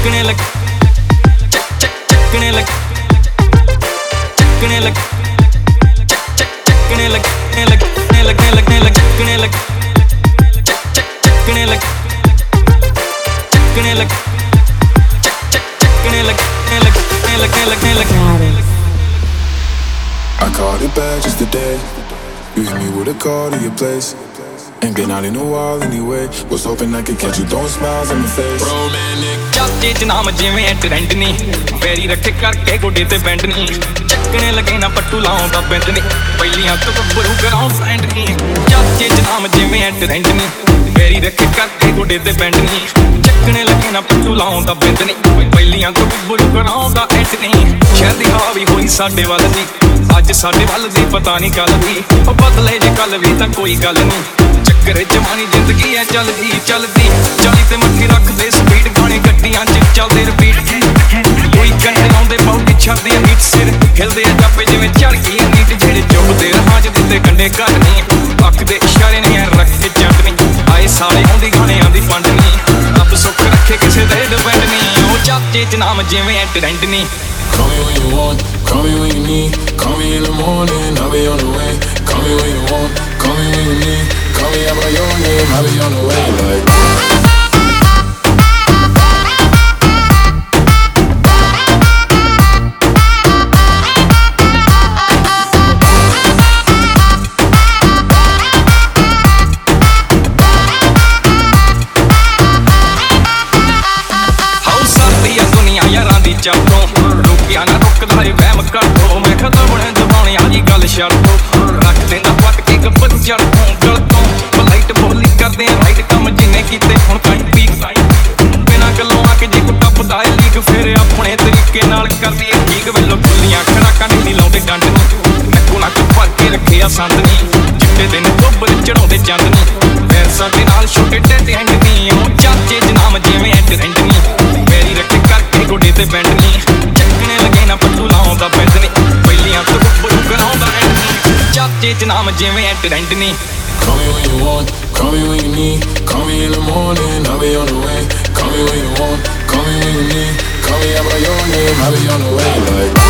ਚੱਕਣੇ ਲੱਗ ਚੱਕਣੇ ਲੱਗ ਚੱਕਣੇ ਲੱਗ ਚੱਕਣੇ ਲੱਗ ਲੱਗਣੇ ਲੱਗਣੇ ਲੱਗ ਚੱਕਣੇ ਲੱਗ ਚੱਕਣੇ ਲੱਗ ਚੱਕਣੇ ਲੱਗ ਚੱਕਣੇ ਲੱਗ ਲੱਗਣੇ ਲੱਗ I called it back just today. You hit me with a call to your place. Ain't been out in a while anyway. Was hoping I could catch you throwing smiles on my face. Romantic. ਚਾਚੇ ਚ ਨਾਮ ਜਿਵੇਂ trend ਨੀ ਫੇਰੀ ਰੱਖੇ ਕਰਕੇ ਗੋਡੇ ਤੇ ਬੈਂਡ ਨੀ ਚੱਕਣੇ ਲੱਗੇ ਨਾ ਪੱਟੂ ਲਾਉਂਦਾ ਬਿੰਦ ਨੀ ਪਹਿਲੀਆਂ ਤੋਂ ਗੱਭਰੂ ਕਰਾਉ ਫੈਂਡ ਨੀ ਚਾਚੇ ਚ ਨਾਮ ਜਿਵੇਂ ਟ੍ਰੈਂਡ ਨੀ ਫੇਰੀ ਰੱਖੇ ਕਰਕੇ ਗੋਡੇ ਤੇ ਬੈਂਡ ਨੀ ਚੱਕਣੇ ਲੱਗੇ ਨਾ ਪੱਟੂ ਲਾਉਂਦਾ ਬਿੰਦ ਨੀ ਪਹਿਲੀਆਂ ਤੋਂ ਗੱਭਰੂ ਕਰਾਉਂਦਾ ਐਂਡ ਨੀ ਸ਼ਹਿਰ ਦੀ ਹਵਾ ਵੀ ਹੋਈ ਸਾਡੇ ਵੱਲ ਦੀ ਅੱਜ ਸਾਡੇ ਵੱਲ ਦੀ ਪਤਾ ਨਹੀਂ ਕੱਲ ਦੀ ਉਹ ਬਦਲੇ ਜੇ ਕੱਲ ਵੀ ਤਾਂ ਕੋਈ ਗੱਲ ਨਹੀਂ ਚੱਕਰ ਜਵਾਨੀ ਜ਼ਿੰਦਗੀ ਐ ਚੱਲਦੀ ਚੱਲਦੀ 40 ਤੇ ਮੱਠੀ ਰੱਖਦੇ ਸਪੀਡ ਗਾਣੇ ਗੱਡੀਆਂ ਚ ਚੱਲਦੇ ਰਿਪੀਟ ਕੋਈ ਕੰਨੇ ਲਾਉਂਦੇ ਪੌੜੀ ਛੱਡਦੀ ਹੀਟ ਸਿਰ ਹਿਲਦੇ ਆ ਜਾਪੇ ਜਿਵੇਂ ਚੜ ਗਈ ਨੀਟ ਜਿਹੜੇ ਚੁੱਭਦੇ ਰਹਾਂ ਚ ਦਿੱਤੇ ਕੰਡੇ ਘੱਟ ਨਹੀਂ ਅੱਖ ਦੇ ਇਸ਼ਾਰੇ ਨੇ ਰੱਖ ਕੇ ਜੰਟ ਨਹੀਂ ਆਏ ਸਾਲੇ ਆਉਂਦੀ ਗਾਣਿਆਂ ਦੀ ਫੰਡ ਨਹੀਂ ਰੱਬ ਸੁੱਖ ਰੱਖੇ ਕਿਸੇ ਦੇ ਡਿਪੈਂਡ ਨਹੀਂ ਉਹ ਚਾਚੇ ਚ ਨਾਮ ਜਿਵੇਂ ਟ੍ਰੈਂਡ ਨਹੀਂ Call me when you want, call me when you need. Call me in the morning, I'll be on the way. Call me when you want, call me when you need. Call me out by your name, I'll be on the way like how ਸਰਦੀ ਆ ਦੁਨੀਆ ਯਾਰਾਂ ਦੀ ਚਾਹਤੋਂ ਰੁਕਿਆ ਨਾ ਰੁਕਦਾ ਏ ਵਹਿਮ ਕਰ ਦੋ ਮੈਂ ਖਤਮ ਬਣੇ ਦਬਾਉਣੀ ਆ ਜੀ ਗੱਲ ਛੱਡ ਦੋ ਰੱਖ ਦੇਣਾ ਪੱਟ ਕੇ ਗੱਬਰ ਚੜ ਤੋਂ ਗਲ ਤੋਂ ਬਲਾਈਟ ਬੋਲੀ ਕਰਦੇ ਆ ਰਾਈਟ ਕੰਮ ਜਿੰਨੇ ਕੀਤੇ ਹੁਣ ਕਾਈ ਪੀਕ ਬਿਨਾਂ ਗੱਲੋਂ ਆ ਕੇ ਜੇ ਕੋ ਟੱਪਦਾ ਏ ਲੀਕ ਫੇਰ ਆਪਣੇ ਤਰੀਕੇ ਨਾਲ ਕਰਦੀ ਏ ਠੀਕ ਵੇਲੋ ਖੁੱਲੀਆਂ ਖੜਾਕਾਂ ਨਹੀਂ ਲਾਉਂਦੇ ਡੰਡ ਨੂੰ ਨੱਕੋ ਨੱਕ ਭਰ ਕੇ ਰੱਖਿਆ ਸੰਦ ਨਹੀਂ ਚਿੱਟੇ ਦਿਨ ਕੋਬਰ ਚੜਾਉਂਦੇ ਚੰਦ ਨਹੀਂ ਫੇਰ ਸਾਡੇ ਨਾਲ ਛੋਟੇ ਟੇਟੇ ਹੰਡ ਨਹੀਂ ਉਹ ਚਾਚੇ ਜਨਾਮ ਜਿਵੇਂ ਟ੍ਰੈਂਡ ਨਹੀਂ ਮੇਰੀ ਰੱਖੇ ਕਰਕੇ ਗੋਡੇ ਤੇ ਬੈਂਡ ਨਹੀਂ ਚੱਕਣੇ ਲੱਗੇ ਨਾ ਪੱਟੂ ਲਾਉਂਦਾ ਬਿੰਦ ਨਹੀਂ ਪਹਿਲੀਆਂ ਤੋਂ ਗੱਭਰੂ ਕਰਾਉਂਦਾ ਐਂਡ ਨਹੀਂ ਚਾਚੇ ਚ ਨਾਮ ਜਿਵੇਂ ਟ੍ਰੈਂਡ ਨਹੀਂ Call me when you want, call me when you need. Call me in the morning, I'll be on the way. Call me when you want, call me when you need. Call me out by your name, I'll be on the way like